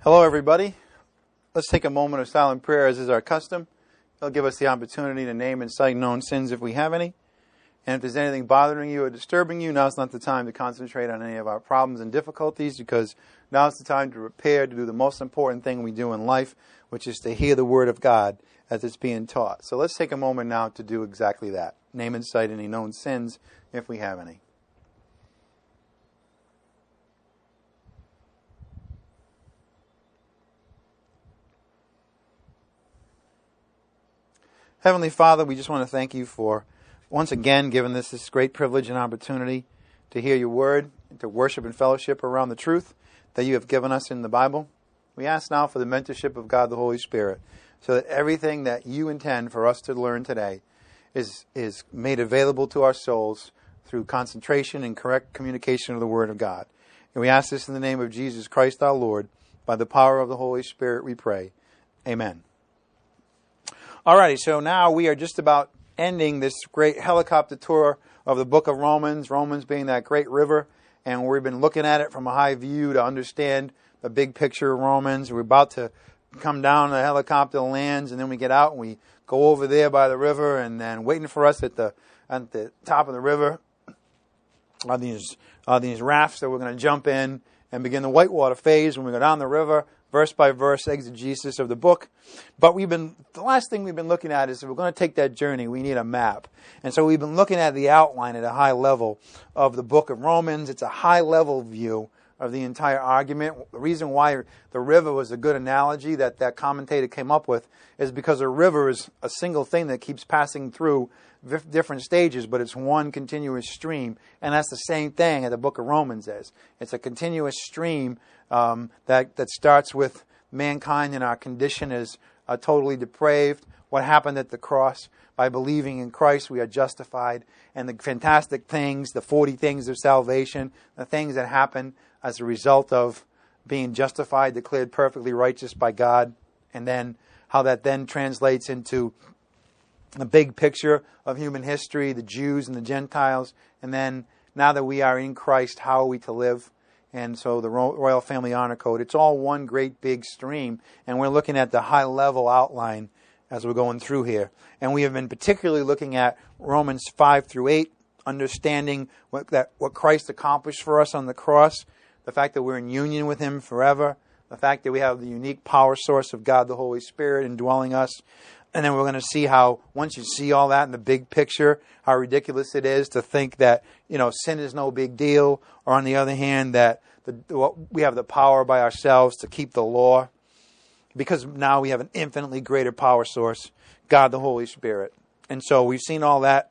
Hello, everybody. Let's take a moment of silent prayer, as is our custom. It'll give us the opportunity to name and cite known sins if we have any. And if there's anything bothering you or disturbing you, now's not the time to concentrate on any of our problems and difficulties, because now's the time to prepare to do the most important thing we do in life, which is to hear the Word of God as it's being taught. So let's take a moment now to do exactly that. Name and cite any known sins if we have any. Heavenly Father, we just want to thank you for once again giving us this great privilege and opportunity to hear your word, and to worship and fellowship around the truth that you have given us in the Bible. We ask now for the mentorship of God the Holy Spirit, so that everything that you intend for us to learn today is made available to our souls through concentration and correct communication of the Word of God. And we ask this in the name of Jesus Christ our Lord. By the power of the Holy Spirit we pray. Amen. Alrighty, so now we are just about ending this great helicopter tour of the book of Romans, Romans being that great river, and we've been looking at it from a high view to understand the big picture of Romans. We're about to come down, the helicopter lands, and then we get out and we go over there by the river, and then waiting for us at the top of the river are these rafts that we're going to jump in and begin the whitewater phase when we go down the river, verse by verse exegesis of the book. But the last thing we've been looking at is if we're going to take that journey, we need a map. And so we've been looking at the outline at a high level of the book of Romans. It's a high level view of the entire argument. The reason why the river was a good analogy that commentator came up with is because a river is a single thing that keeps passing through different stages, but it's one continuous stream. And that's the same thing that the book of Romans is. It's a continuous stream that starts with mankind and our condition is totally depraved. What happened at the cross? By believing in Christ, we are justified. And the fantastic things, the 40 things of salvation, the things that happen as a result of being justified, declared perfectly righteous by God, and then how that then translates into the big picture of human history, the Jews and the Gentiles, and then now that we are in Christ, how are we to live? And so the Royal Family Honor Code, it's all one great big stream, and we're looking at the high level outline as we're going through here. And we have been particularly looking at Romans 5 through 8, understanding what Christ accomplished for us on the cross, the fact that we're in union with Him forever, the fact that we have the unique power source of God the Holy Spirit indwelling us. And then we're going to see how, once you see all that in the big picture, how ridiculous it is to think that, sin is no big deal, or on the other hand, that we have the power by ourselves to keep the law, because now we have an infinitely greater power source, God the Holy Spirit. And so we've seen all that.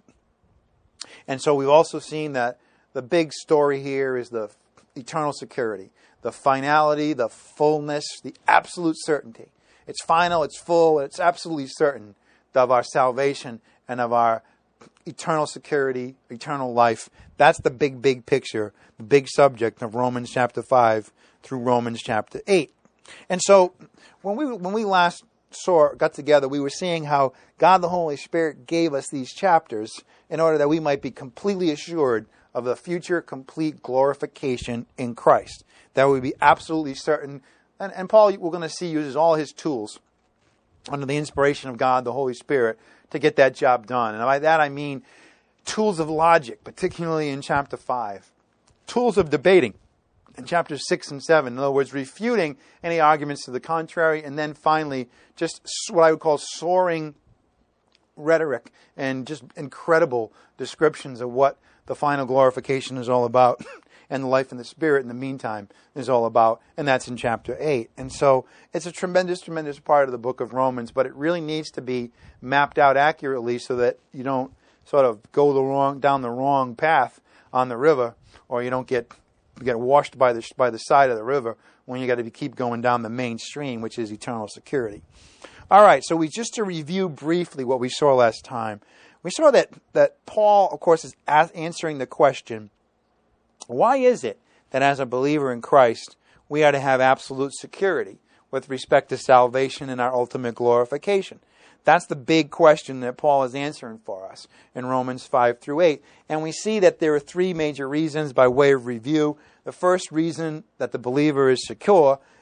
And so we've also seen that the big story here is the eternal security, the finality, the fullness, the absolute certainty. It's final, it's full, it's absolutely certain of our salvation and of our eternal security, eternal life. That's the big picture, the big subject of Romans chapter 5 through Romans chapter 8. And so when we last got together, we were seeing how God the Holy Spirit gave us these chapters in order that we might be completely assured of the future complete glorification in Christ. That we be absolutely certain. And Paul, we're going to see, uses all his tools under the inspiration of God, the Holy Spirit, to get that job done. And by that I mean tools of logic, particularly in chapter 5. Tools of debating in chapters 6 and 7. In other words, refuting any arguments to the contrary. And then finally, just what I would call soaring rhetoric and just incredible descriptions of what the final glorification is all about. And the life in the Spirit in the meantime is all about, and that's in chapter 8. And so it's a tremendous part of the book of Romans, but it really needs to be mapped out accurately so that you don't sort of go down the wrong path on the river, or you don't get washed by the side of the river when you got to keep going down the main stream, which is eternal security. All right, so just to review briefly what we saw last time, we saw that Paul, of course, is answering the question, why is it that as a believer in Christ, we are to have absolute security with respect to salvation and our ultimate glorification? That's the big question that Paul is answering for us in Romans 5 through 8. And we see that there are three major reasons by way of review. The first reason that the believer is secure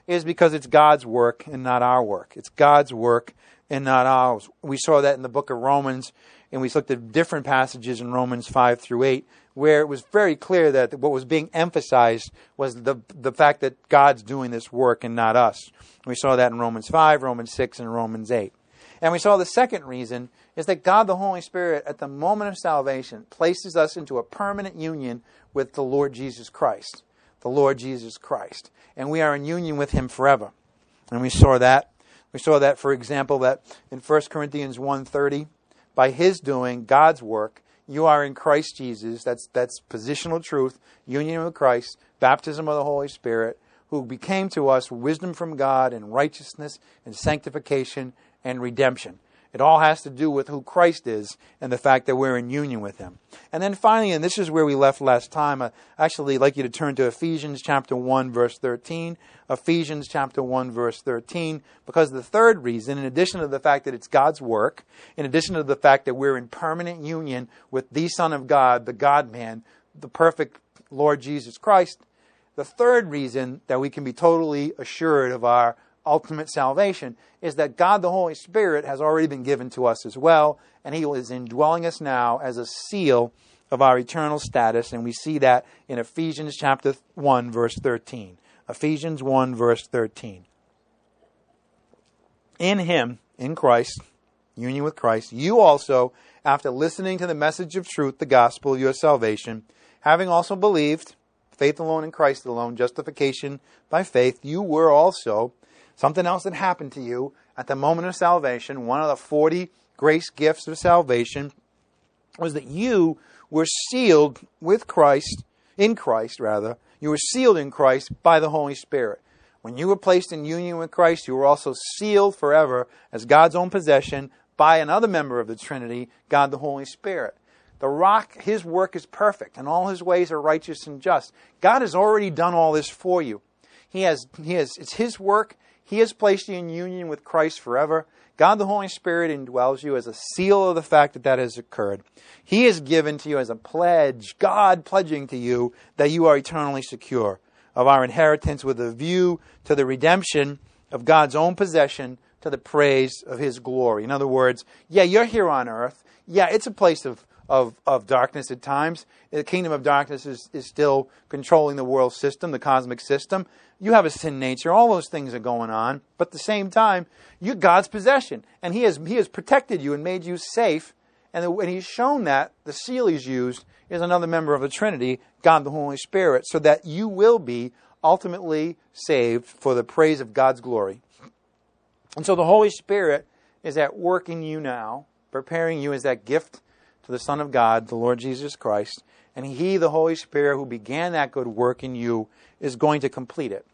is because it's God's work and not our work. It's God's work and not ours. We saw that in the book of Romans, and we looked at different passages in Romans 5 through 8, where it was very clear that what was being emphasized was the fact that God's doing this work and not us. We saw that in Romans 5, Romans 6, and Romans 8. And we saw the second reason is that God the Holy Spirit, at the moment of salvation, places us into a permanent union with the Lord Jesus Christ. The Lord Jesus Christ. And we are in union with Him forever. And we saw that. We saw that, for example, that in 1 Corinthians 1:30, by His doing, God's work, you are in Christ Jesus. That's positional truth, union with Christ, baptism of the Holy Spirit, who became to us wisdom from God and righteousness and sanctification and redemption. It all has to do with who Christ is and the fact that we're in union with Him. And then finally, and this is where we left last time, I actually like you to turn to Ephesians chapter 1, verse 13. Ephesians chapter 1, verse 13. Because the third reason, in addition to the fact that it's God's work, in addition to the fact that we're in permanent union with the Son of God, the God-man, the perfect Lord Jesus Christ, the third reason that we can be totally assured of our ultimate salvation is that God the Holy Spirit has already been given to us as well, and He is indwelling us now as a seal of our eternal status, and we see that in Ephesians chapter 1, verse 13. Ephesians 1, verse 13. In Him, in Christ, union with Christ, you also, after listening to the message of truth, the gospel of your salvation, having also believed, faith alone in Christ alone, justification by faith, you were also. Something else that happened to you at the moment of salvation, one of the 40 grace gifts of salvation, was that you were sealed with Christ, in Christ rather. You were sealed in Christ by the Holy Spirit. When you were placed in union with Christ, you were also sealed forever as God's own possession by another member of the Trinity, God the Holy Spirit. The rock, His work is perfect, and all His ways are righteous and just. God has already done all this for you. It's His work. He has placed you in union with Christ forever. God the Holy Spirit indwells you as a seal of the fact that that has occurred. He is given to you as a pledge, God pledging to you that you are eternally secure of our inheritance with a view to the redemption of God's own possession to the praise of His glory. In other words, yeah, you're here on earth. Yeah, it's a place of darkness at times. The kingdom of darkness is still controlling the world system, the cosmic system. You have a sin nature. All those things are going on. But at the same time, you're God's possession. And He has protected you and made you safe. And when He's shown that, the seal He's used is another member of the Trinity, God the Holy Spirit, so that you will be ultimately saved for the praise of God's glory. And so the Holy Spirit is at work in you now, preparing you as that gift to the Son of God, the Lord Jesus Christ. And He, the Holy Spirit, who began that good work in you, is going to complete it.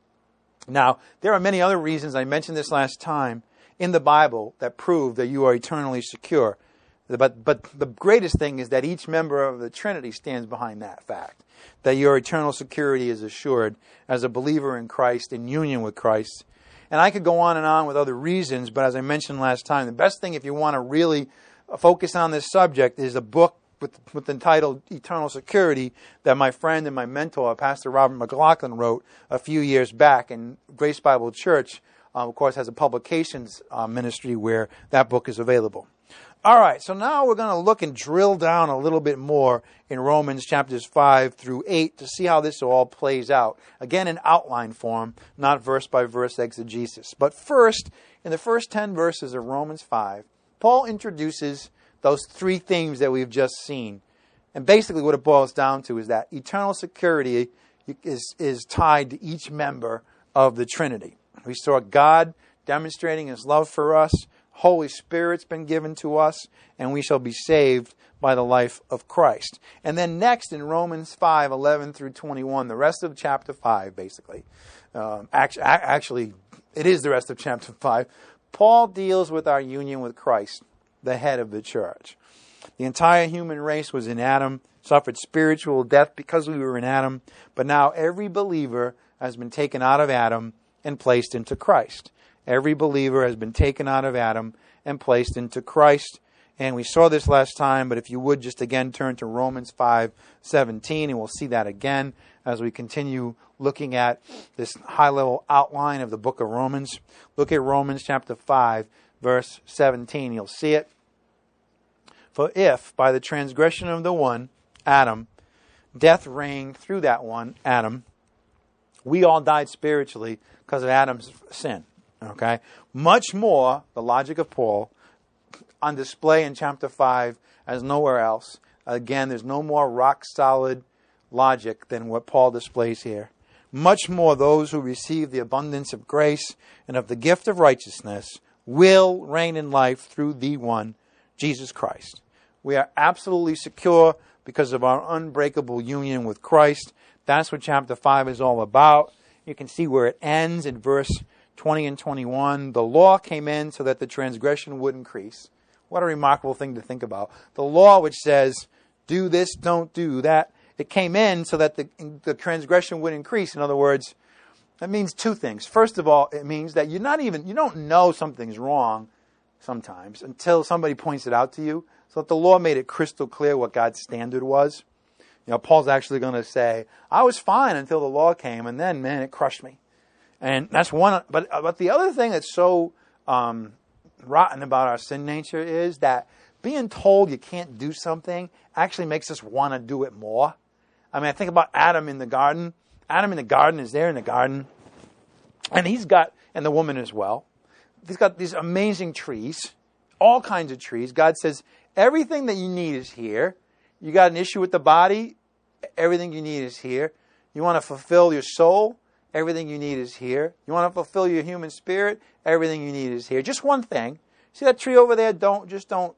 Now, there are many other reasons, I mentioned this last time, in the Bible that prove that you are eternally secure. But the greatest thing is that each member of the Trinity stands behind that fact, that your eternal security is assured as a believer in Christ, in union with Christ. And I could go on and on with other reasons, but as I mentioned last time, the best thing if you want to really focus on this subject is a book with entitled Eternal Security that my friend and my mentor, Pastor Robert McLaughlin, wrote a few years back. And Grace Bible Church, of course, has a publications ministry where that book is available. All right, so now we're going to look and drill down a little bit more in Romans chapters 5 through 8 to see how this all plays out. Again, in outline form, not verse-by-verse exegesis. But first, in the first 10 verses of Romans 5, Paul introduces those three themes that we've just seen. And basically what it boils down to is that eternal security is tied to each member of the Trinity. We saw God demonstrating His love for us. Holy Spirit's been given to us, and we shall be saved by the life of Christ. And then next in Romans 5, 11 through 21, the rest of chapter 5, basically. Actually, it is the rest of chapter 5. Paul deals with our union with Christ, the head of the church. The entire human race was in Adam, suffered spiritual death because we were in Adam, but now every believer has been taken out of Adam and placed into Christ. Every believer has been taken out of Adam and placed into Christ. And we saw this last time, but if you would just again turn to Romans 5:17, and we'll see that again as we continue looking at this high-level outline of the book of Romans. Look at Romans chapter 5, verse 17. You'll see it. For if, by the transgression of the one, Adam, death reigned through that one, Adam, we all died spiritually because of Adam's sin. Okay? Much more, the logic of Paul, on display in chapter 5 as nowhere else. Again, there's no more rock-solid logic than what Paul displays here. Much more those who receive the abundance of grace and of the gift of righteousness will reign in life through the one, Jesus Christ. We are absolutely secure because of our unbreakable union with Christ. That's what chapter 5 is all about. You can see where it ends in verse 20 and 21. The law came in so that the transgression would increase. What a remarkable thing to think about. The law which says, do this, don't do that, it came in so that the transgression would increase. In other words, that means two things. First of all, it means that you don't know something's wrong sometimes until somebody points it out to you. So that the law made it crystal clear what God's standard was. You know, Paul's actually going to say, I was fine until the law came, and then, man, it crushed me. And that's one. But the other thing that's so rotten about our sin nature is that being told you can't do something actually makes us want to do it more. I mean, I think about Adam in the garden. Adam in the garden is there in the garden, and and the woman as well. He's got these amazing trees, all kinds of trees. God says, everything that you need is here. You got an issue with the body, everything you need is here. You want to fulfill your soul, everything you need is here. You want to fulfill your human spirit, everything you need is here. Just one thing. See that tree over there? Don't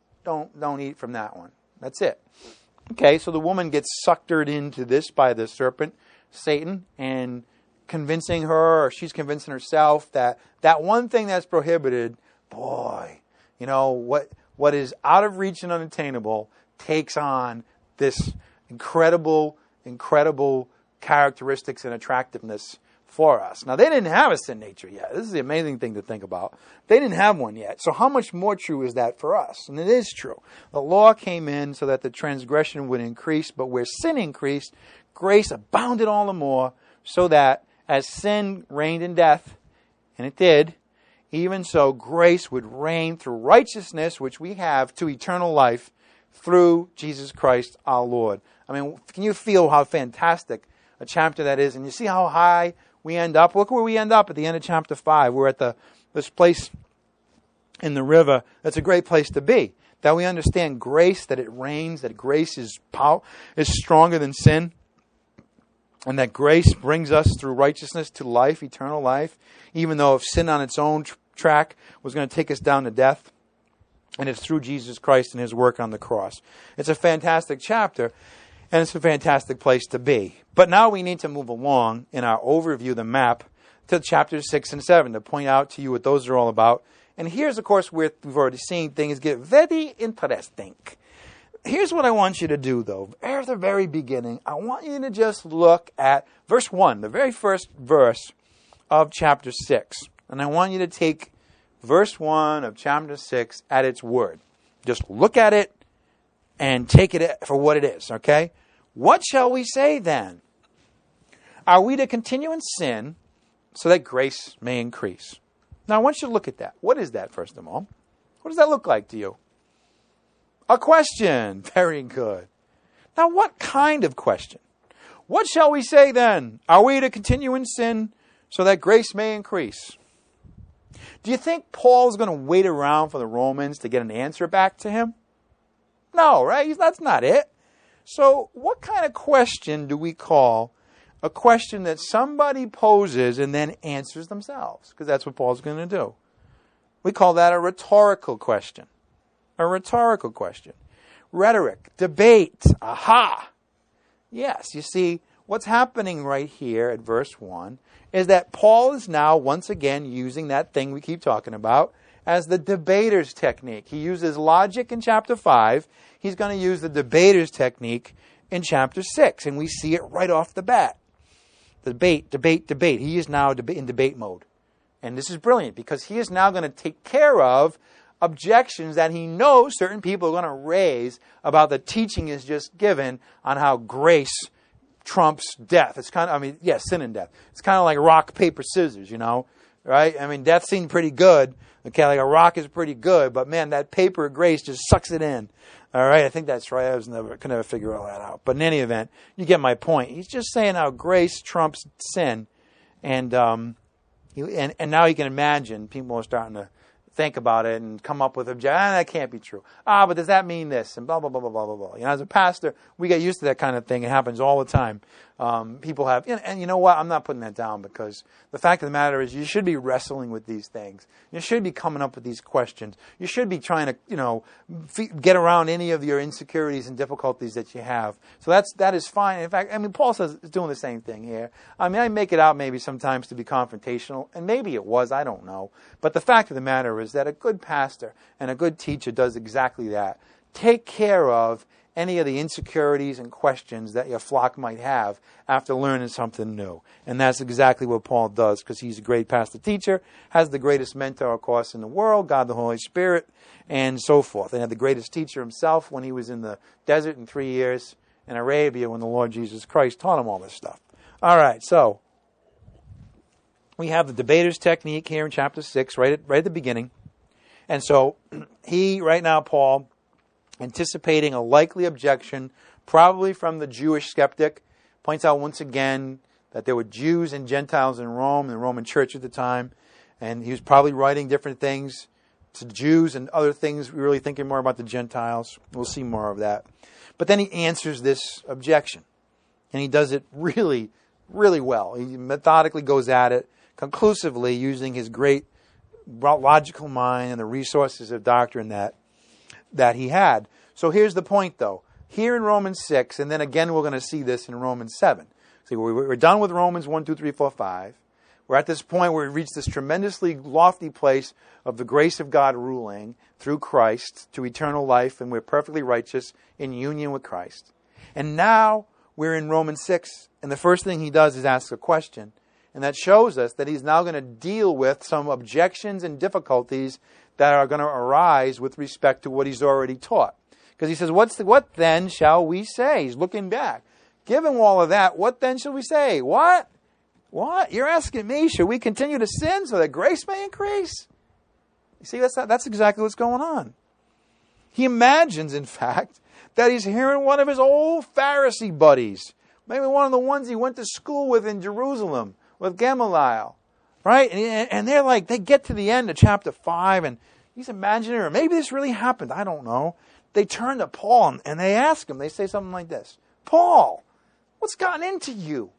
eat from that one. That's it. Okay, so the woman gets suckered into this by the serpent, Satan, and convincing her, or she's convincing herself that one thing that's prohibited, boy, you know, what is out of reach and unattainable takes on this incredible characteristics and attractiveness for us. Now, they didn't have a sin nature yet. This is the amazing thing to think about. They didn't have one yet. So how much more true is that for us? And it is true. The law came in so that the transgression would increase, but where sin increased, grace abounded all the more, so that as sin reigned in death, and it did, even so grace would reign through righteousness, which we have, to eternal life through Jesus Christ our Lord. I mean, can you feel how fantastic a chapter that is? And you see how high we end up? Look where we end up at the end of chapter 5. We're at this place in the river. That's a great place to be. That we understand grace, that it reigns, that grace is stronger than sin, and that grace brings us through righteousness to life, eternal life, even though if sin on its own track was going to take us down to death, and it's through Jesus Christ and His work on the cross. It's a fantastic chapter, and it's a fantastic place to be. But now we need to move along in our overview, the map, to chapters 6 and 7 to point out to you what those are all about. And here's, of course, where we've already seen things get very interesting. Here's what I want you to do, though. At the very beginning, I want you to just look at verse 1, the very first verse of chapter 6. And I want you to take verse 1 of chapter 6 at its word. Just look at it and take it for what it is, okay? What shall we say then? Are we to continue in sin so that grace may increase? Now, I want you to look at that. What is that, first of all? What does that look like to you? A question. Very good. Now, what kind of question? What shall we say then? Are we to continue in sin so that grace may increase? Do you think Paul's going to wait around for the Romans to get an answer back to him? No, right? That's not it. So what kind of question do we call a question that somebody poses and then answers themselves? Because that's what Paul's going to do. We call that a rhetorical question. A rhetorical question. Rhetoric, debate, aha. Yes, you see, what's happening right here at verse 1 is that Paul is now once again using that thing we keep talking about as the debater's technique. He uses logic in chapter 5. He's going to use the debater's technique in chapter 6. And we see it right off the bat. Debate. He is now in debate mode. And this is brilliant because he is now going to take care of objections that he knows certain people are going to raise about the teaching is just given on how grace trumps death. It's kind of, sin and death. It's kind of like rock, paper, scissors, right? I mean, death seemed pretty good. Okay, like a rock is pretty good, but man, that paper of grace just sucks it in. All right, I think that's right. Could never figure all that out. But in any event, you get my point. He's just saying how grace trumps sin, and now you can imagine people are starting to think about it and come up with that can't be true. But does that mean this? And blah, blah, blah, blah, blah, blah, blah. As a pastor, we get used to that kind of thing. It happens all the time. People have, and you know what? I'm not putting that down, because the fact of the matter is you should be wrestling with these things. You should be coming up with these questions. You should be trying to, get around any of your insecurities and difficulties that you have. So that is fine. In fact, Paul says is doing the same thing here. I make it out maybe sometimes to be confrontational, and maybe it was, I don't know. But the fact of the matter is that a good pastor and a good teacher does exactly that. Take care of any of the insecurities and questions that your flock might have after learning something new. And that's exactly what Paul does, because he's a great pastor teacher, has the greatest mentor, of course, in the world, God the Holy Spirit, and so forth. And had the greatest teacher himself when he was in the desert in 3 years in Arabia when the Lord Jesus Christ taught him all this stuff. All right, so we have the debater's technique here in chapter 6, right at the beginning. And so right now, Paul, anticipating a likely objection, probably from the Jewish skeptic, points out once again that there were Jews and Gentiles in Rome, the Roman church at the time, and he was probably writing different things to Jews and other things, really thinking more about the Gentiles. We'll see more of that. But then he answers this objection, and he does it really, really well. He methodically goes at it, conclusively, using his great logical mind and the resources of doctrine that he had. So here's the point, though. Here in Romans 6, and then again we're going to see this in Romans 7. See, we're done with Romans 1, 2, 3, 4, 5. We're at this point where we reach this tremendously lofty place of the grace of God ruling through Christ to eternal life, and we're perfectly righteous in union with Christ. And now we're in Romans 6, and the first thing he does is ask a question. And that shows us that he's now going to deal with some objections and difficulties that are going to arise with respect to what he's already taught. Because he says, what then shall we say? He's looking back. Given all of that, what then shall we say? What? You're asking me, should we continue to sin so that grace may increase? You see, that's exactly what's going on. He imagines, in fact, that he's hearing one of his old Pharisee buddies, maybe one of the ones he went to school with in Jerusalem, with Gamaliel, right? And they're like, they get to the end of chapter 5, and he's imagining, or maybe this really happened, I don't know. They turn to Paul, and they ask him, they say something like this: Paul, what's gotten into you?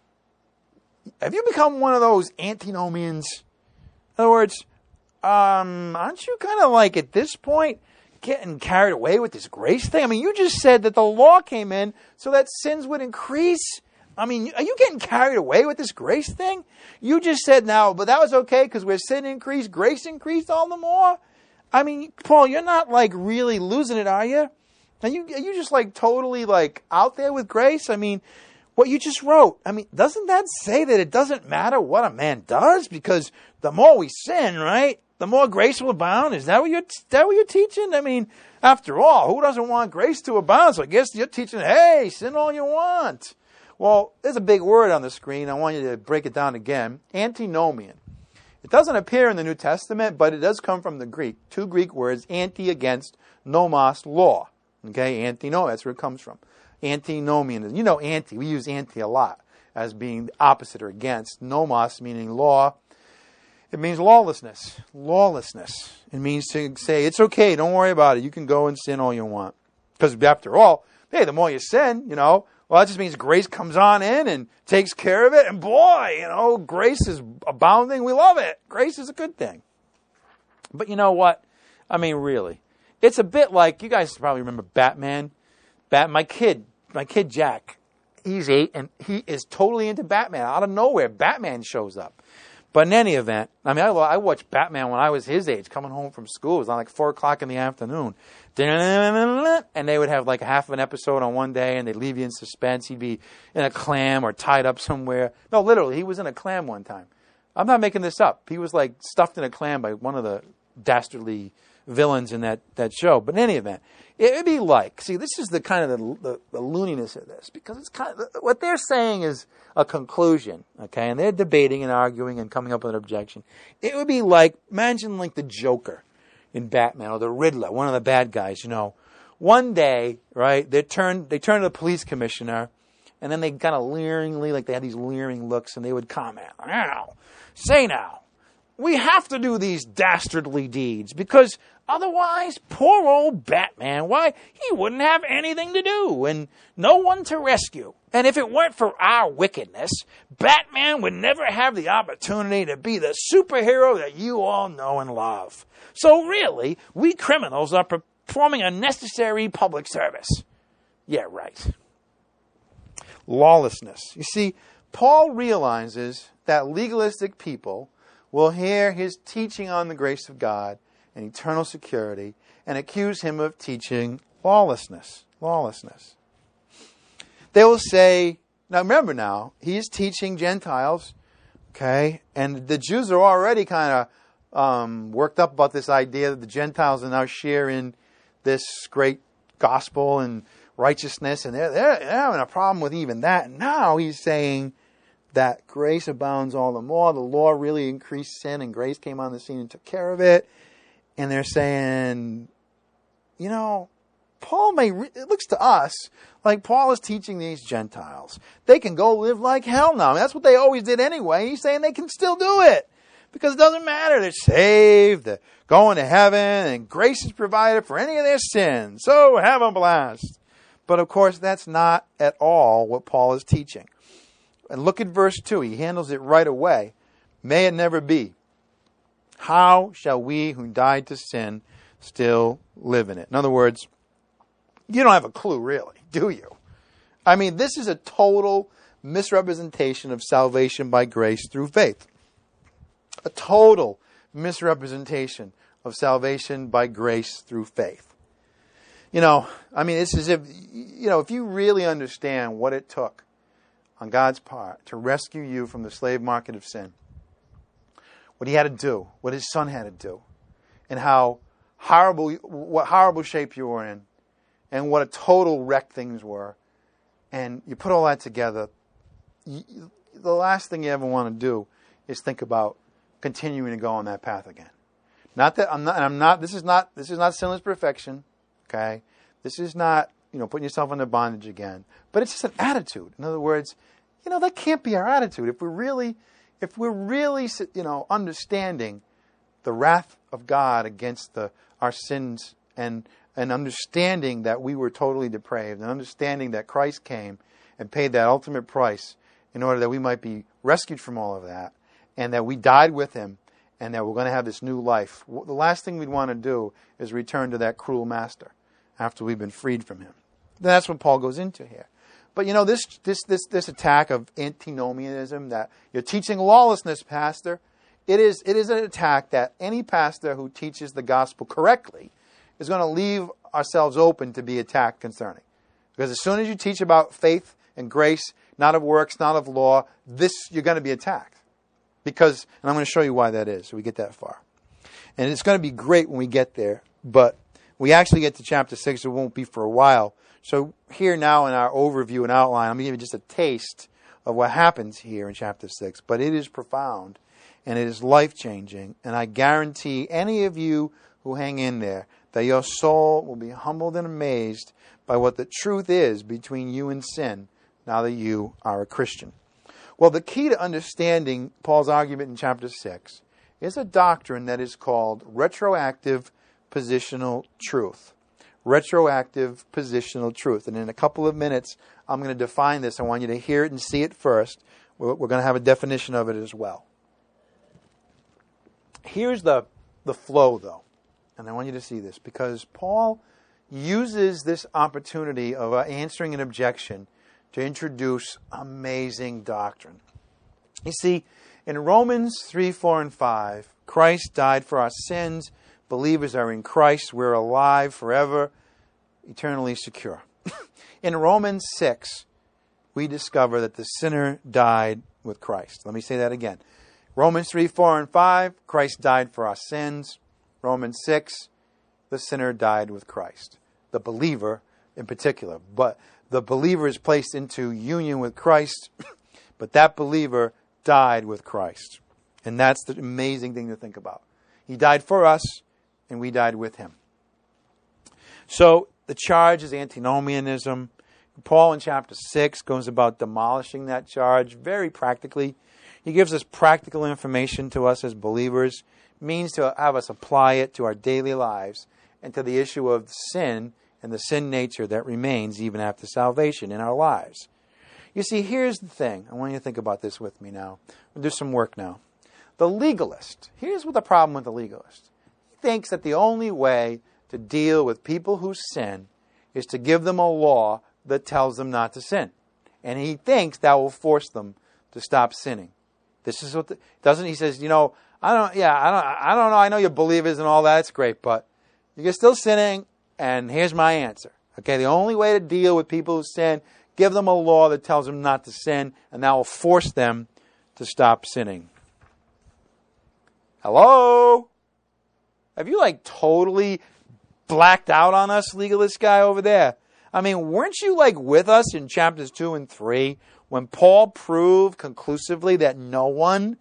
Have you become one of those antinomians? In other words, aren't you kind of like, at this point, getting carried away with this grace thing? You just said that the law came in so that sins would increase. Are you getting carried away with this grace thing? You just said now, but that was okay because where sin increased, grace increased all the more. Paul, you're not like really losing it, are you? Are you just like totally like out there with grace? What you just wrote, doesn't that say that it doesn't matter what a man does? Because the more we sin, right, the more grace will abound. Is that what you're teaching? After all, who doesn't want grace to abound? So I guess you're teaching, hey, sin all you want. Well, there's a big word on the screen. I want you to break it down again. Antinomian. It doesn't appear in the New Testament, but it does come from the Greek. Two Greek words, anti, against, nomos, law. Okay, antinomian, that's where it comes from. Antinomian. You know anti, we use anti a lot as being the opposite or against. Nomos meaning law. It means lawlessness. Lawlessness. It means to say, it's okay, don't worry about it. You can go and sin all you want. Because after all, hey, the more you sin, well, that just means grace comes on in and takes care of it. And boy, grace is abounding. We love it. Grace is a good thing. But you know what? Really. It's a bit like, you guys probably remember Batman. My kid Jack, he's 8, and he is totally into Batman. Out of nowhere, Batman shows up. But in any event, I watched Batman when I was his age, coming home from school. It was like 4 o'clock in the afternoon. And they would have like half of an episode on one day, and they'd leave you in suspense. He'd be in a clam or tied up somewhere. No, literally, he was in a clam one time. I'm not making this up. He was like stuffed in a clam by one of the dastardly villains in that show. But in any event, it would be like, see, this is the kind of the looniness of this, because it's kind of, what they're saying is a conclusion, okay? And they're debating and arguing and coming up with an objection. It would be like, imagine like the Joker in Batman, or the Riddler, one of the bad guys, One day, right, they turn to the police commissioner, and then they kind of leeringly, like they had these leering looks, and they would comment, now, we have to do these dastardly deeds, because otherwise, poor old Batman, why, he wouldn't have anything to do, and no one to rescue. And if it weren't for our wickedness, Batman would never have the opportunity to be the superhero that you all know and love. So really, we criminals are performing a necessary public service. Yeah, right. Lawlessness. You see, Paul realizes that legalistic people will hear his teaching on the grace of God and eternal security and accuse him of teaching lawlessness. Lawlessness. They will say, now remember he is teaching Gentiles, okay? And the Jews are already kind of worked up about this idea that the Gentiles are now sharing this great gospel and righteousness, and they're having a problem with even that. And now he's saying that grace abounds all the more. The law really increased sin, and grace came on the scene and took care of it. And they're saying, Paul it looks to us like Paul is teaching these Gentiles. They can go live like hell now. I mean, that's what they always did anyway. He's saying they can still do it because it doesn't matter. They're saved, they're going to heaven, and grace is provided for any of their sins. So have a blast. But of course, that's not at all what Paul is teaching. And look at verse 2. He handles it right away. May it never be. How shall we who died to sin still live in it? In other words, you don't have a clue, really, do you? I mean, this is a total misrepresentation of salvation by grace through faith. A total misrepresentation of salvation by grace through faith. It's as if, if you really understand what it took on God's part to rescue you from the slave market of sin, what he had to do, what his son had to do, and what horrible shape you were in, and what a total wreck things were, and you put all that together, the last thing you ever want to do is think about continuing to go on that path again. This is not sinless perfection, okay? This is not, putting yourself under bondage again. But it's just an attitude. In other words, that can't be our attitude. If we're really, understanding the wrath of God against our sins and understanding that we were totally depraved, and understanding that Christ came and paid that ultimate price in order that we might be rescued from all of that, and that we died with him, and that we're going to have this new life. The last thing we'd want to do is return to that cruel master after we've been freed from him. That's what Paul goes into here. But this attack of antinomianism, that you're teaching lawlessness, pastor, it is an attack that any pastor who teaches the gospel correctly is going to leave ourselves open to be attacked concerning. Because as soon as you teach about faith and grace, not of works, not of law, you're going to be attacked. And I'm going to show you why that is, so we get that far. And it's going to be great when we get there, but we actually get to chapter 6, it won't be for a while. So here now in our overview and outline, I'm going to give you just a taste of what happens here in chapter 6. But it is profound, and it is life-changing, and I guarantee any of you who hang in there that your soul will be humbled and amazed by what the truth is between you and sin now that you are a Christian. Well, the key to understanding Paul's argument in chapter 6 is a doctrine that is called retroactive positional truth. Retroactive positional truth. And in a couple of minutes, I'm going to define this. I want you to hear it and see it first. We're going to have a definition of it as well. Here's the flow, though. And I want you to see this, because Paul uses this opportunity of answering an objection to introduce amazing doctrine. You see, in Romans 3, 4, and 5, Christ died for our sins. Believers are in Christ. We're alive forever, eternally secure. In Romans 6, we discover that the sinner died with Christ. Let me say that again. Romans 3, 4, and 5, Christ died for our sins. Romans 6, the sinner died with Christ. The believer in particular. But the believer is placed into union with Christ, but that believer died with Christ. And that's the amazing thing to think about. He died for us, and we died with him. So the charge is antinomianism. Paul in chapter 6 goes about demolishing that charge very practically. He gives us practical information to us as believers, means to have us apply it to our daily lives and to the issue of sin and the sin nature that remains even after salvation in our lives. You see, here's the thing. I want you to think about this with me now. We'll do some work now. The legalist, here's what the problem with the legalist. He thinks that the only way to deal with people who sin is to give them a law that tells them not to sin. And he thinks that will force them to stop sinning. This is what he says, I don't know, I know you're believers and all that, it's great, but you're still sinning, and here's my answer. Okay, the only way to deal with people who sin, give them a law that tells them not to sin, and that will force them to stop sinning. Hello? Have you totally blacked out on us, legalist guy over there? I mean, weren't you with us in chapters 2 and 3 when Paul proved conclusively that no one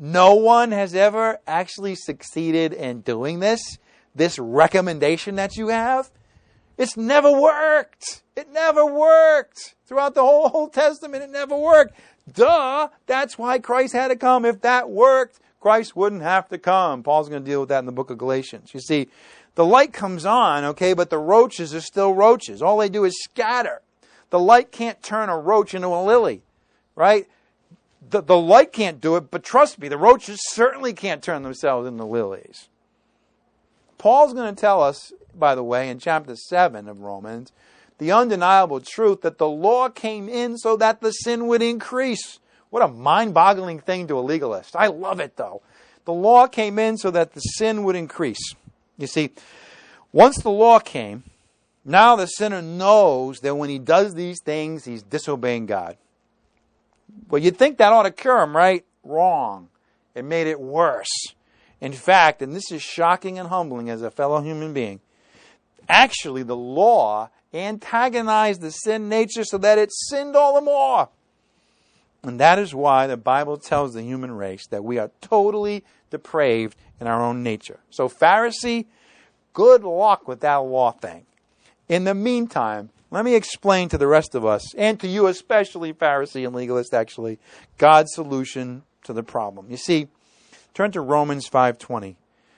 has ever actually succeeded in doing this recommendation that you have? It's never worked. It never worked. Throughout the whole Old Testament, it never worked. Duh, that's why Christ had to come. If that worked, Christ wouldn't have to come. Paul's going to deal with that in the book of Galatians. You see, the light comes on, okay, but the roaches are still roaches. All they do is scatter. The light can't turn a roach into a lily, right? The light can't do it, but trust me, the roaches certainly can't turn themselves into lilies. Paul's going to tell us, by the way, in chapter 7 of Romans, the undeniable truth that the law came in so that the sin would increase. What a mind-boggling thing to a legalist. I love it, though. The law came in so that the sin would increase. You see, once the law came, now the sinner knows that when he does these things, he's disobeying God. Well, you'd think that ought to cure him, right? Wrong. It made it worse. In fact, and this is shocking and humbling as a fellow human being, actually the law antagonized the sin nature so that it sinned all the more. And that is why the Bible tells the human race that we are totally depraved in our own nature. So Pharisee, good luck with that law thing. In the meantime, let me explain to the rest of us, and to you especially, Pharisee and legalist actually, God's solution to the problem. You see, turn to Romans 5:20.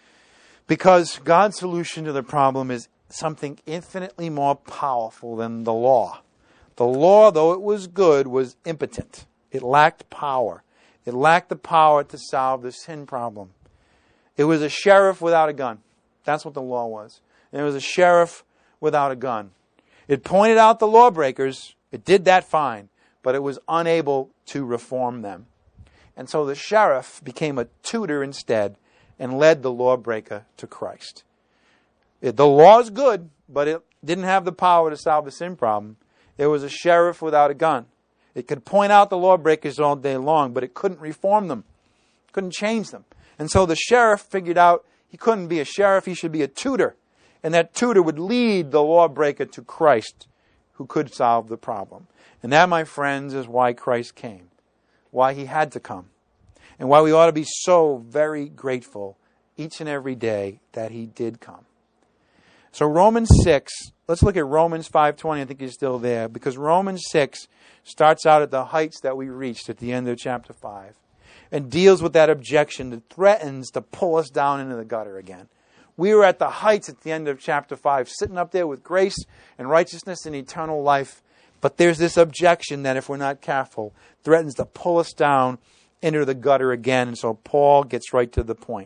Because God's solution to the problem is something infinitely more powerful than the law. The law, though it was good, was impotent. It lacked power. It lacked the power to solve the sin problem. It was a sheriff without a gun. That's what the law was. And it was a sheriff without a gun. It pointed out the lawbreakers. It did that fine. But it was unable to reform them. And so the sheriff became a tutor instead and led the lawbreaker to Christ. The law is good, but it didn't have the power to solve the sin problem. It was a sheriff without a gun. It could point out the lawbreakers all day long, but it couldn't reform them. Couldn't change them. And so the sheriff figured out he couldn't be a sheriff, he should be a tutor. And that tutor would lead the lawbreaker to Christ, who could solve the problem. And that, my friends, is why Christ came. Why he had to come. And why we ought to be so very grateful each and every day that he did come. So Romans 6, let's look at Romans 5:20. I think you're still there. Because Romans 6 starts out at the heights that we reached at the end of chapter 5. And deals with that objection that threatens to pull us down into the gutter again. We were at the heights at the end of chapter 5, sitting up there with grace and righteousness and eternal life. But there's this objection that if we're not careful, threatens to pull us down into the gutter again. And so Paul gets right to the point.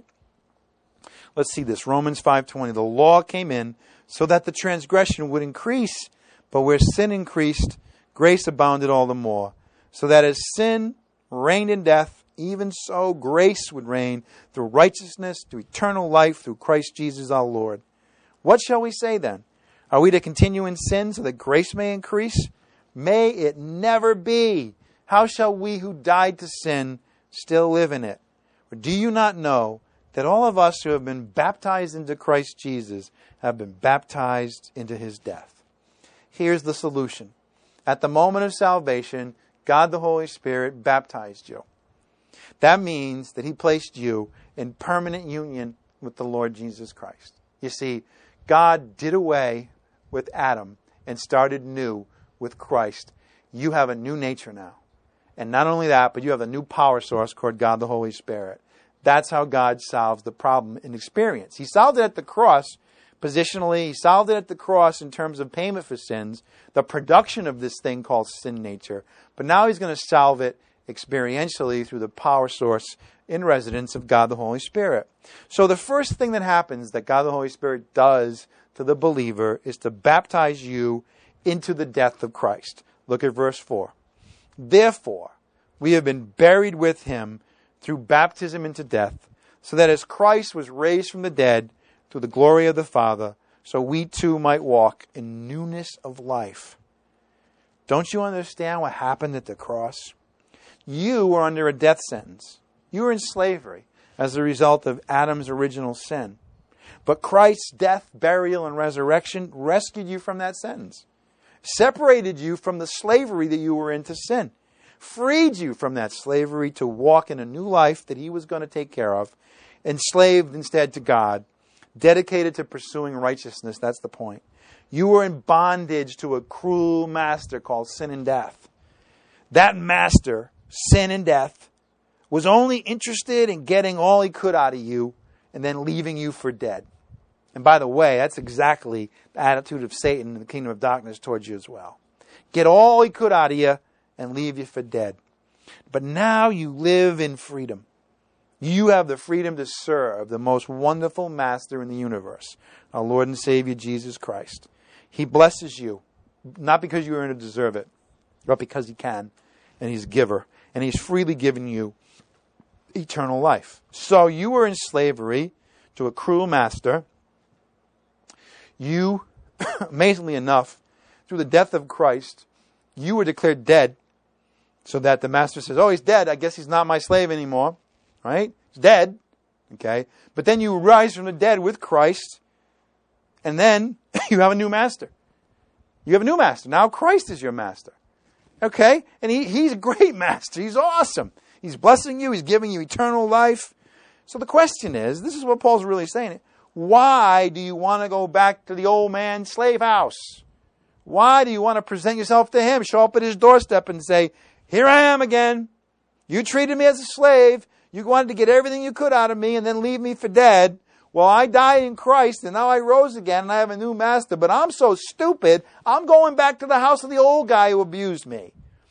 Let's see this. Romans 5:20. The law came in so that the transgression would increase. But where sin increased, grace abounded all the more. So that as sin reigned in death, even so grace would reign through righteousness, through eternal life, through Christ Jesus our Lord. What shall we say then? Are we to continue in sin so that grace may increase? May it never be. How shall we who died to sin still live in it? Or do you not know that all of us who have been baptized into Christ Jesus have been baptized into his death. Here's the solution. At the moment of salvation, God the Holy Spirit baptized you. That means that he placed you in permanent union with the Lord Jesus Christ. You see, God did away with Adam and started new with Christ. You have a new nature now. And not only that, but you have a new power source called God the Holy Spirit. That's how God solves the problem in experience. He solved it at the cross positionally. He solved it at the cross in terms of payment for sins, the production of this thing called sin nature. But now he's going to solve it experientially through the power source in residence of God the Holy Spirit. So the first thing that happens that God the Holy Spirit does to the believer is to baptize you into the death of Christ. Look at verse 4. Therefore, we have been buried with him through baptism into death, so that as Christ was raised from the dead through the glory of the Father, so we too might walk in newness of life. Don't you understand what happened at the cross? You were under a death sentence. You were in slavery as a result of Adam's original sin. But Christ's death, burial, and resurrection rescued you from that sentence, separated you from the slavery that you were in to sin, freed you from that slavery to walk in a new life that he was going to take care of, enslaved instead to God, dedicated to pursuing righteousness. That's the point. You were in bondage to a cruel master called sin and death. That master, sin and death, was only interested in getting all he could out of you and then leaving you for dead. And by the way, that's exactly the attitude of Satan in the kingdom of darkness towards you as well. Get all he could out of you and leave you for dead. But now you live in freedom. You have the freedom to serve the most wonderful master in the universe, our Lord and Savior Jesus Christ. He blesses you, not because you earn to deserve it, but because he can, and he's a giver, and he's freely given you eternal life. So you were in slavery to a cruel master. You, amazingly enough, through the death of Christ, you were declared dead, so that the master says, oh, he's dead. I guess he's not my slave anymore. Right? He's dead. Okay? But then you rise from the dead with Christ, and then you have a new master. You have a new master. Now Christ is your master. Okay? And he's a great master. He's awesome. He's blessing you. He's giving you eternal life. So the question is, this is what Paul's really saying. Why do you want to go back to the old man's slave house? Why do you want to present yourself to him, show up at his doorstep and say, here I am again. You treated me as a slave. You wanted to get everything you could out of me and then leave me for dead. Well, I died in Christ and now I rose again and I have a new master. But I'm so stupid, I'm going back to the house of the old guy who abused me.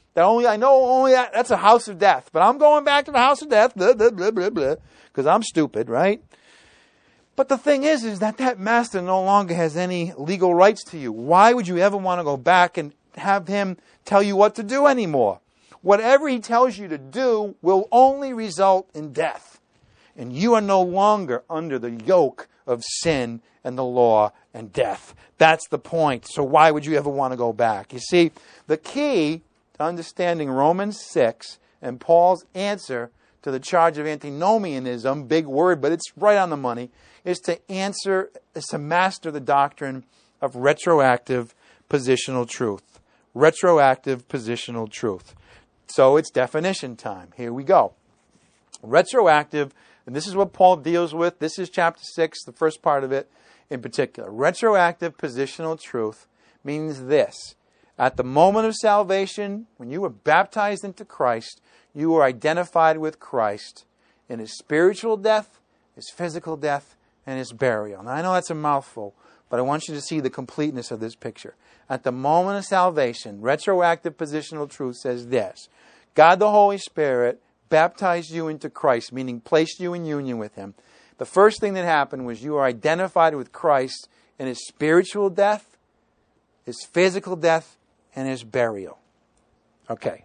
That's a house of death. But I'm going back to the house of death, blah, blah, blah, blah, blah, because I'm stupid, right? But the thing is that master no longer has any legal rights to you. Why would you ever want to go back and have him tell you what to do anymore? Whatever he tells you to do will only result in death. And you are no longer under the yoke of sin and the law and death. That's the point. So why would you ever want to go back? You see, the key to understanding Romans 6 and Paul's answer to the charge of antinomianism, big word, but it's right on the money, is to master the doctrine of retroactive positional truth. Retroactive positional truth. So it's definition time. Here we go. Retroactive, and this is what Paul deals with. This is chapter 6, the first part of it in particular. Retroactive positional truth means this. At the moment of salvation, when you were baptized into Christ, you were identified with Christ in his spiritual death, his physical death, and his burial. Now, I know that's a mouthful, but I want you to see the completeness of this picture. At the moment of salvation, retroactive positional truth says this. God the Holy Spirit baptized you into Christ, meaning placed you in union with him. The first thing that happened was you were identified with Christ in his spiritual death, his physical death, and his burial. Okay.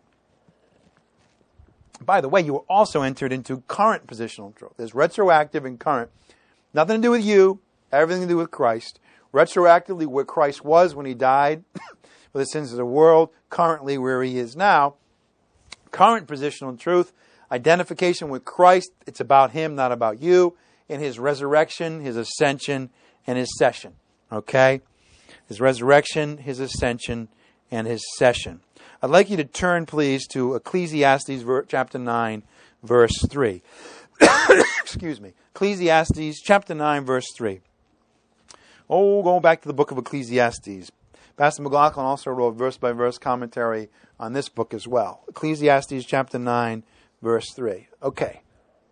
By the way, you were also entered into current positional truth. There's retroactive and current. Nothing to do with you, everything to do with Christ. Retroactively, where Christ was when he died for the sins of the world, currently where he is now. Current positional truth, identification with Christ, it's about him, not about you. in his resurrection, his ascension, and his session. Okay? His resurrection, his ascension, and his session. I'd like you to turn, please, to Ecclesiastes chapter 9, verse 3. Excuse me. Ecclesiastes chapter 9, verse 3. Going back to the book of Ecclesiastes. Pastor McLaughlin also wrote verse-by-verse commentary on this book as well. Ecclesiastes chapter 9, verse 3. Okay.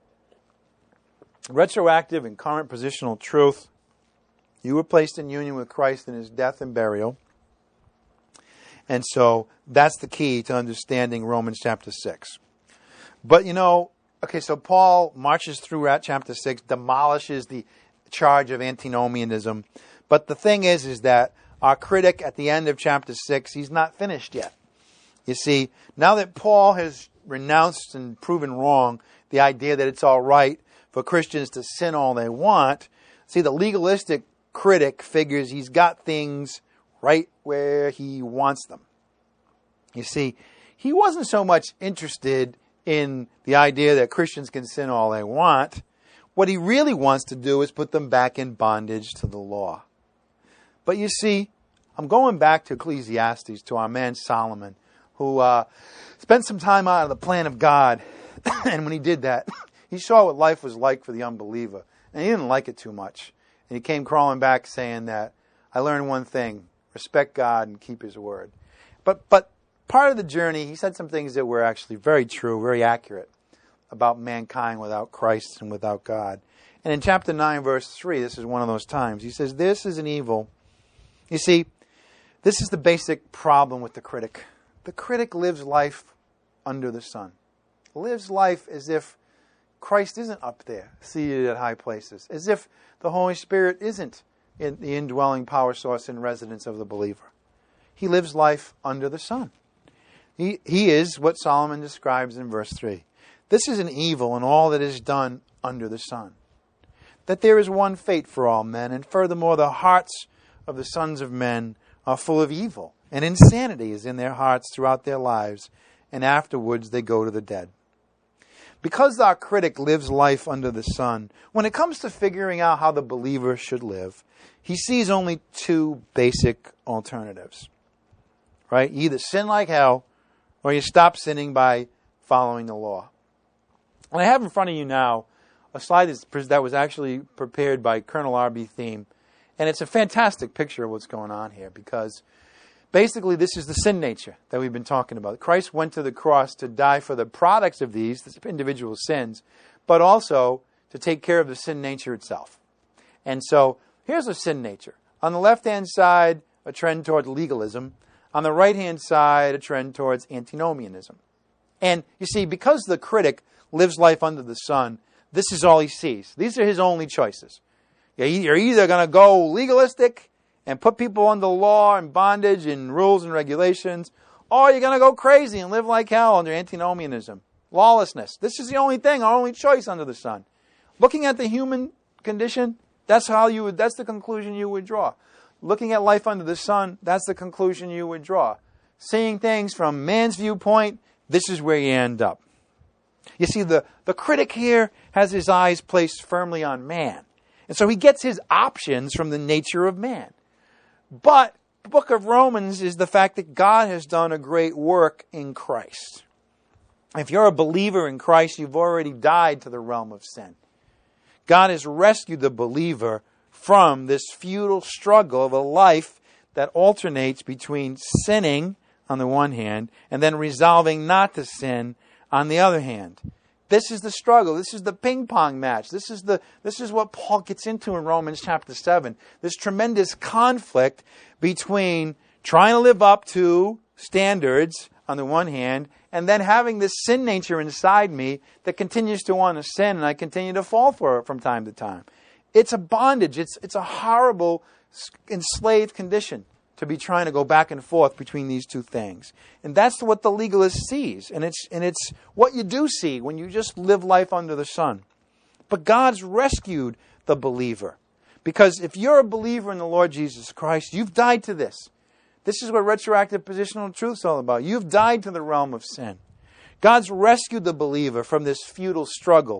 Retroactive and current positional truth. You were placed in union with Christ in his death and burial. And so that's the key to understanding Romans chapter 6. But so Paul marches through chapter 6, demolishes the charge of antinomianism. But the thing is that our critic at the end of chapter 6, he's not finished yet. You see, now that Paul has renounced and proven wrong the idea that it's all right for Christians to sin all they want, see, the legalistic critic figures he's got things right where he wants them. You see, he wasn't so much interested in the idea that Christians can sin all they want. What he really wants to do is put them back in bondage to the law. But you see, I'm going back to Ecclesiastes, to our man Solomon, who spent some time out of the plan of God. And when he did that, he saw what life was like for the unbeliever. And he didn't like it too much. And he came crawling back saying that, I learned one thing, respect God and keep his word. But part of the journey, he said some things that were actually very true, very accurate about mankind without Christ and without God. And in chapter 9, verse 3, this is one of those times. He says, this is an evil. You see, this is the basic problem with the critic. The critic lives life under the sun. Lives life as if Christ isn't up there, seated at high places. As if the Holy Spirit isn't in the indwelling power source and residence of the believer. He lives life under the sun. He is what Solomon describes in verse 3. This is an evil in all that is done under the sun. That there is one fate for all men, and furthermore the hearts of the sons of men are full of evil, and insanity is in their hearts throughout their lives, and afterwards they go to the dead. Because our critic lives life under the sun, when it comes to figuring out how the believer should live, he sees only two basic alternatives. Right? You either sin like hell, or you stop sinning by following the law. And I have in front of you now a slide that was actually prepared by Colonel R.B. Thiem. And it's a fantastic picture of what's going on here, because basically this is the sin nature that we've been talking about. Christ went to the cross to die for the products of these individual sins, but also to take care of the sin nature itself. And so here's a sin nature. On the left-hand side, a trend toward legalism. On the right-hand side, a trend towards antinomianism. And you see, because the critic lives life under the sun, this is all he sees. These are his only choices. You're either going to go legalistic and put people under law and bondage and rules and regulations, or you're going to go crazy and live like hell under antinomianism, lawlessness. This is the only thing, our only choice under the sun. Looking at the human condition, that's the conclusion you would draw. Looking at life under the sun, that's the conclusion you would draw. Seeing things from man's viewpoint, this is where you end up. You see, the critic here has his eyes placed firmly on man. And so he gets his options from the nature of man. But the book of Romans is the fact that God has done a great work in Christ. If you're a believer in Christ, you've already died to the realm of sin. God has rescued the believer from this futile struggle of a life that alternates between sinning on the one hand and then resolving not to sin on the other hand. This is the struggle. This is the ping pong match. This is what Paul gets into in Romans chapter 7. This tremendous conflict between trying to live up to standards on the one hand and then having this sin nature inside me that continues to want to sin and I continue to fall for it from time to time. It's a bondage. It's a horrible enslaved condition to be trying to go back and forth between these two things. And that's what the legalist sees. And it's what you do see when you just live life under the sun. But God's rescued the believer. Because if you're a believer in the Lord Jesus Christ, you've died to this. This is what retroactive positional truth is all about. You've died to the realm of sin. God's rescued the believer from this futile struggle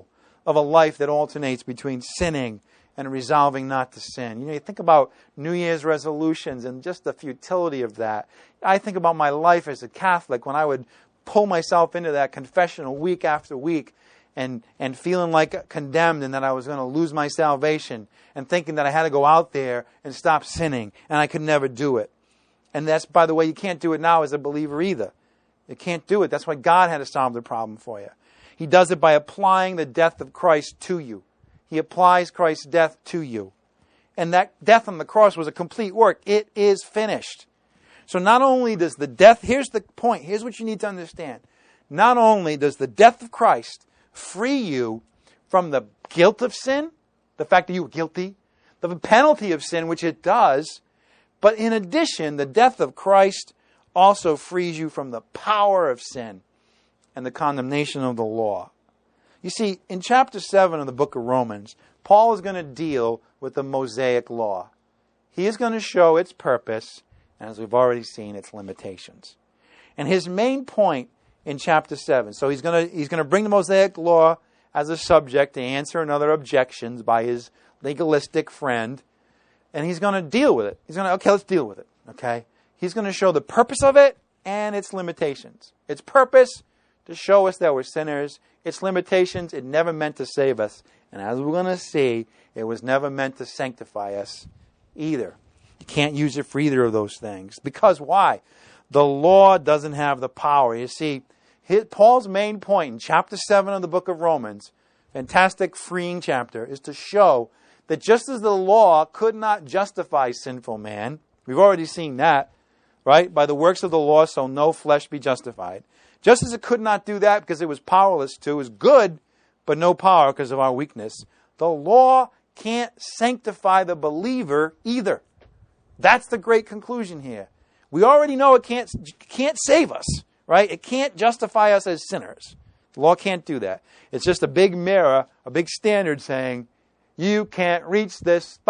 of a life that alternates between sinning and resolving not to sin. You think about New Year's resolutions and just the futility of that. I think about my life as a Catholic when I would pull myself into that confessional week after week and feeling like condemned and that I was going to lose my salvation and thinking that I had to go out there and stop sinning and I could never do it. And that's, by the way, you can't do it now as a believer either. You can't do it. That's why God had to solve the problem for you. He does it by applying the death of Christ to you. He applies Christ's death to you. And that death on the cross was a complete work. It is finished. So not only does the death, here's the point, here's what you need to understand. Not only does the death of Christ free you from the guilt of sin, the fact that you were guilty, the penalty of sin, which it does, but in addition, the death of Christ also frees you from the power of sin and the condemnation of the law. You see, in chapter 7 of the book of Romans, Paul is going to deal with the Mosaic law. He is going to show its purpose, and as we've already seen, its limitations. And his main point in chapter 7, so he's going to bring the Mosaic law as a subject to answer another objections by his legalistic friend, and he's going to deal with it. Let's deal with it, okay? He's going to show the purpose of it and its limitations. Its purpose, to show us that we're sinners. Its limitations, it never meant to save us. And as we're going to see, it was never meant to sanctify us either. You can't use it for either of those things. Because why? The law doesn't have the power. You see, Paul's main point in chapter 7 of the book of Romans, fantastic freeing chapter, is to show that just as the law could not justify sinful man, we've already seen that, right? By the works of the law, so no flesh be justified. Just as it could not do that because it was powerless to, it was good, but no power because of our weakness. The law can't sanctify the believer either. That's the great conclusion here. We already know it can't save us, right? It can't justify us as sinners. The law can't do that. It's just a big mirror, a big standard saying, you can't reach this.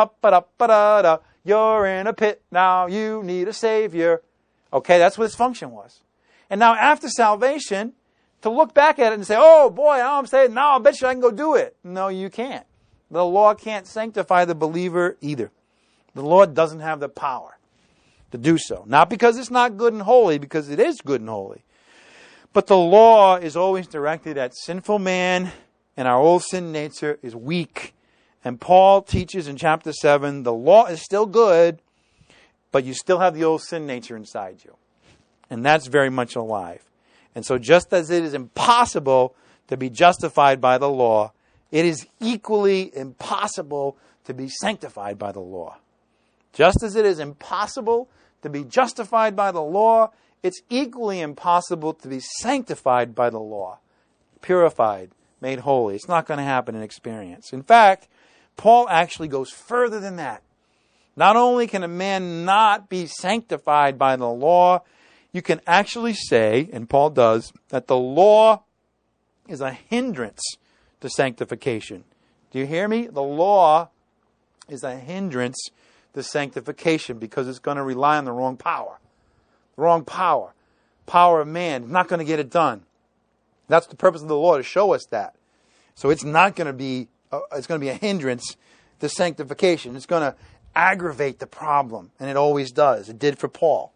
You're in a pit now. You need a Savior. Okay, that's what its function was. And now after salvation, to look back at it and say, oh boy, now I'm saved, now I bet you I can go do it. No, you can't. The law can't sanctify the believer either. The law doesn't have the power to do so. Not because it's not good and holy, because it is good and holy. But the law is always directed at sinful man, and our old sin nature is weak. And Paul teaches in chapter 7, the law is still good, but you still have the old sin nature inside you. And that's very much alive. And so just as it is impossible to be justified by the law, it is equally impossible to be sanctified by the law. Just as it is impossible to be justified by the law, it's equally impossible to be sanctified by the law, purified, made holy. It's not going to happen in experience. In fact, Paul actually goes further than that. Not only can a man not be sanctified by the law, you can actually say, and Paul does, that the law is a hindrance to sanctification. Do you hear me? The law is a hindrance to sanctification because it's going to rely on the wrong power. The wrong power. Power of man. It's not going to get it done. That's the purpose of the law, to show us that. So it's not going to be, it's going to be a hindrance to sanctification. It's going to aggravate the problem. And it always does. It did for Paul.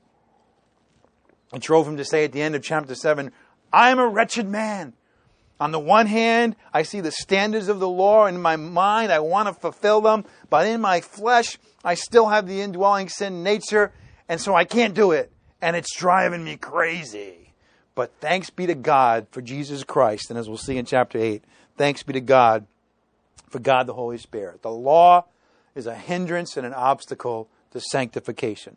It drove him to say at the end of chapter 7, I am a wretched man. On the one hand, I see the standards of the law in my mind. I want to fulfill them. But in my flesh, I still have the indwelling sin nature. And so I can't do it. And it's driving me crazy. But thanks be to God for Jesus Christ. And as we'll see in chapter 8, thanks be to God for God the Holy Spirit. The law is a hindrance and an obstacle to sanctification.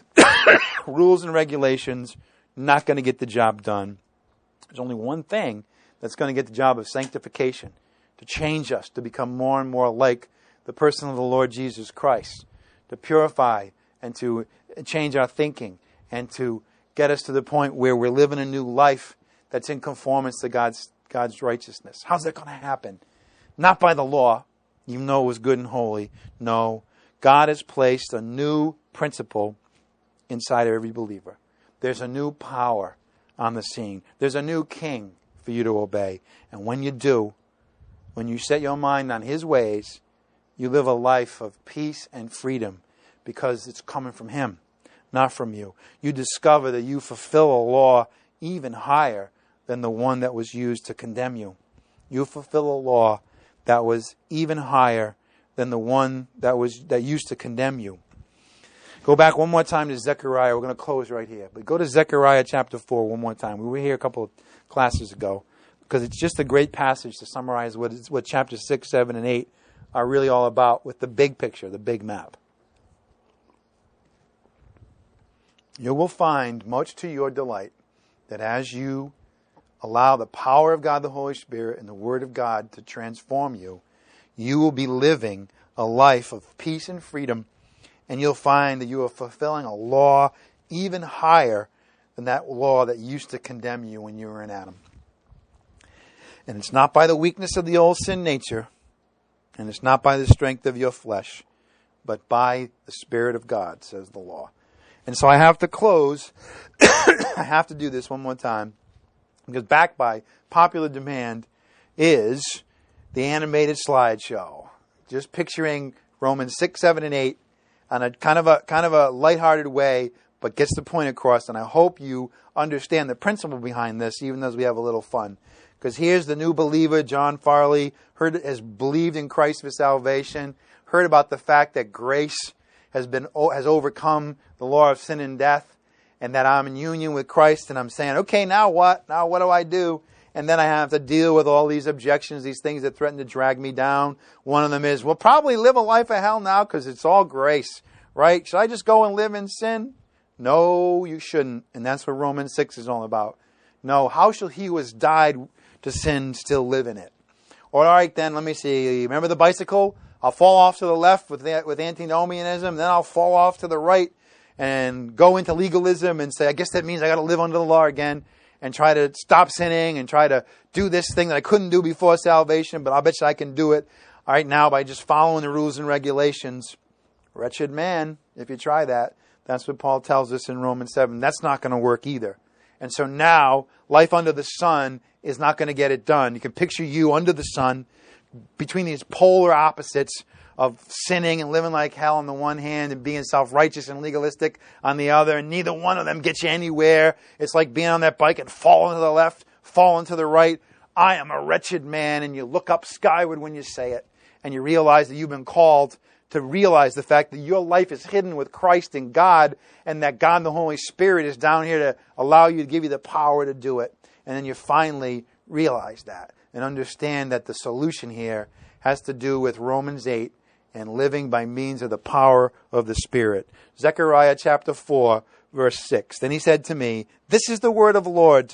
Rules and regulations, not going to get the job done. There's only one thing that's going to get the job of sanctification, to change us, to become more and more like the person of the Lord Jesus Christ, to purify and to change our thinking and to get us to the point where we're living a new life that's in conformance to God's righteousness. How's that going to happen? Not by the law, even though it was good and holy. No, God has placed a new principle inside of every believer. There's a new power on the scene. There's a new king for you to obey. And when you do, When you set your mind on His ways, you live a life of peace and freedom because it's coming from Him, not from you. You discover that you fulfill a law even higher than the one that was used to condemn you. You fulfill a law that was even higher than the one that used to condemn you. Go back one more time to Zechariah. We're going to close right here. But go to Zechariah chapter 4 one more time. We were here a couple of classes ago because it's just a great passage to summarize what chapters 6, 7, and 8 are really all about with the big picture, the big map. You will find, much to your delight, that as you allow the power of God, the Holy Spirit, and the Word of God to transform you, you will be living a life of peace and freedom, and you'll find that you are fulfilling a law even higher than that law that used to condemn you when you were in Adam. And it's not by the weakness of the old sin nature, and it's not by the strength of your flesh, but by the Spirit of God, says the law. And so I have to close. I have to do this one more time, because backed by popular demand is the animated slideshow. Just picturing Romans 6, 7, and 8 on a kind of a lighthearted way, but gets the point across. And I hope you understand the principle behind this, even as we have a little fun. Because here's the new believer, John Farley, has believed in Christ for salvation, heard about the fact that grace has overcome the law of sin and death, and that I'm in union with Christ, and I'm saying, okay, now what? Now what do I do? And then I have to deal with all these objections, these things that threaten to drag me down. One of them is, well, probably live a life of hell now because it's all grace, right? Should I just go and live in sin? No, you shouldn't. And that's what Romans 6 is all about. No, how shall he who has died to sin still live in it? All right, then, let me see. Remember the bicycle? I'll fall off to the left with antinomianism, then I'll fall off to the right and go into legalism and say, I guess that means I got to live under the law again and try to stop sinning and try to do this thing that I couldn't do before salvation, but I'll bet you I can do it right now by just following the rules and regulations. Wretched man, if you try that. That's what Paul tells us in Romans 7. That's not going to work either. And so now, life under the sun is not going to get it done. You can picture you under the sun between these polar opposites of sinning and living like hell on the one hand and being self-righteous and legalistic on the other, and neither one of them gets you anywhere. It's like being on that bike and falling to the left, falling to the right. I am a wretched man, and you look up skyward when you say it, and you realize that you've been called to realize the fact that your life is hidden with Christ in God, and that God, the Holy Spirit, is down here to allow you, to give you the power to do it. And then you finally realize that and understand that the solution here has to do with Romans 8 and living by means of the power of the Spirit. Zechariah chapter 4, verse 6. Then he said to me, this is the word of the Lord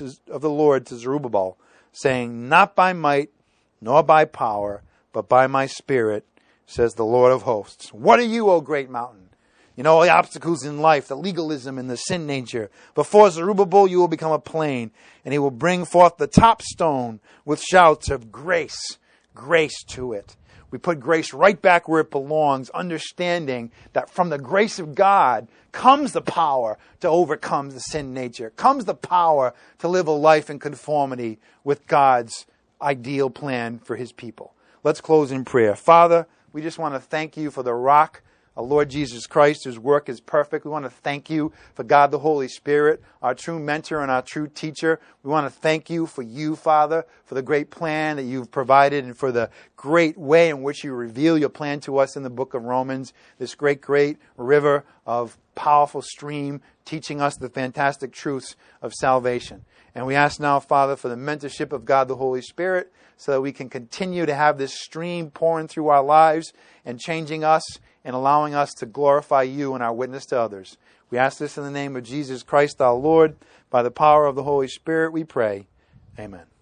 to Zerubbabel, saying, not by might, nor by power, but by my Spirit, says the Lord of hosts. What are you, O great mountain? You know, the obstacles in life, the legalism and the sin nature. Before Zerubbabel, you will become a plain, and he will bring forth the top stone with shouts of grace, grace to it. We put grace right back where it belongs, understanding that from the grace of God comes the power to overcome the sin nature, comes the power to live a life in conformity with God's ideal plan for his people. Let's close in prayer. Father, we just want to thank you for the rock, our Lord Jesus Christ, whose work is perfect. We want to thank you for God the Holy Spirit, our true mentor and our true teacher. We want to thank you for you, Father, for the great plan that you've provided and for the great way in which you reveal your plan to us in the book of Romans, this great, great river of powerful stream teaching us the fantastic truths of salvation. And we ask now, Father, for the mentorship of God the Holy Spirit so that we can continue to have this stream pouring through our lives and changing us and allowing us to glorify you and our witness to others. We ask this in the name of Jesus Christ our Lord. By the power of the Holy Spirit we pray. Amen.